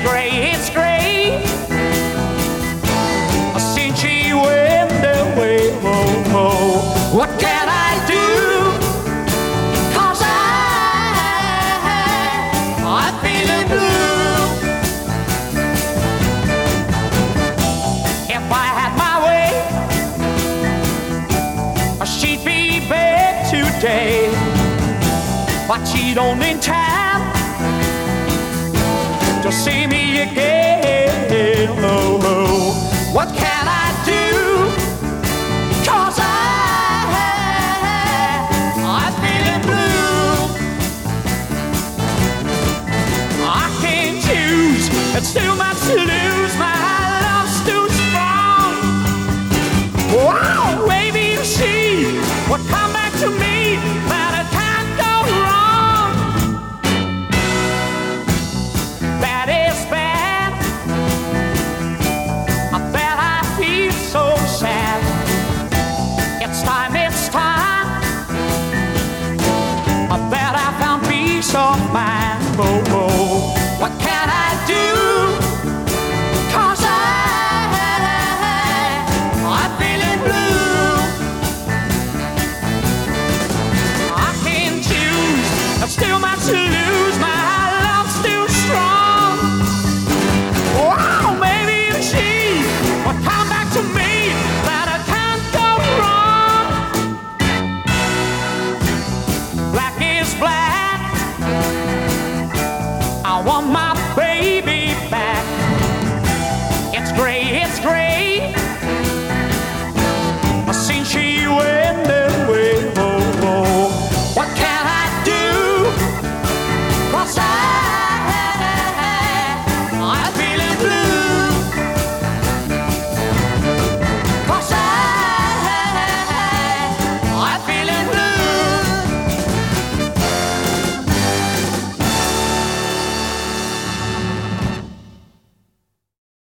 it's great. Since she went away, oh, oh. What can I do? 'Cause I'm feeling blue. If I had my way, she'd be back today, but she don't in time to see me again. Oh, oh. What can